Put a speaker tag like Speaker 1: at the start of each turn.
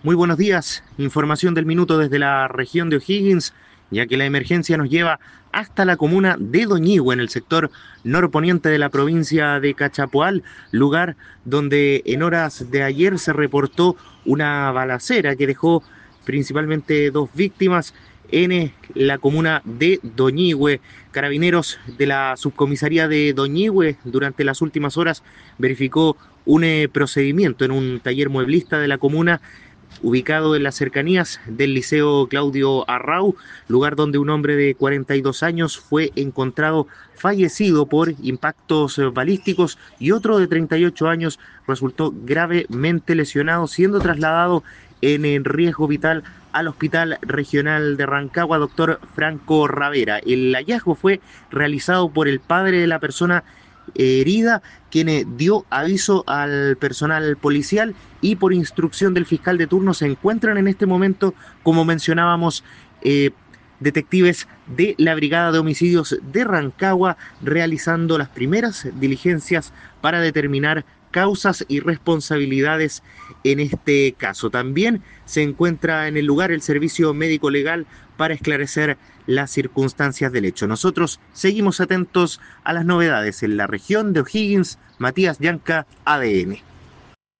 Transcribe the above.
Speaker 1: Muy buenos días, información del minuto desde la región de O'Higgins, ya que la emergencia nos lleva hasta la comuna de Doñihue, en el sector norponiente de la provincia de Cachapoal, lugar donde en horas de ayer se reportó una balacera que dejó principalmente dos víctimas en la comuna de Doñihue. Carabineros de la subcomisaría de Doñihue durante las últimas horas verificó un procedimiento en un taller mueblista de la comuna ubicado en las cercanías del Liceo Claudio Arrau, lugar donde un hombre de 42 años fue encontrado fallecido por impactos balísticos y otro de 38 años resultó gravemente lesionado, siendo trasladado en riesgo vital al Hospital Regional de Rancagua, doctor Franco Ravera. El hallazgo fue realizado por el padre de la persona herida, quien dio aviso al personal policial y por instrucción del fiscal de turno se encuentran en este momento, como mencionábamos, detectives de la Brigada de Homicidios de Rancagua realizando las primeras diligencias para determinar causas y responsabilidades en este caso. También se encuentra en el lugar el servicio médico legal para esclarecer las circunstancias del hecho. Nosotros seguimos atentos a las novedades en la región de O'Higgins. Matías Yanca, ADN.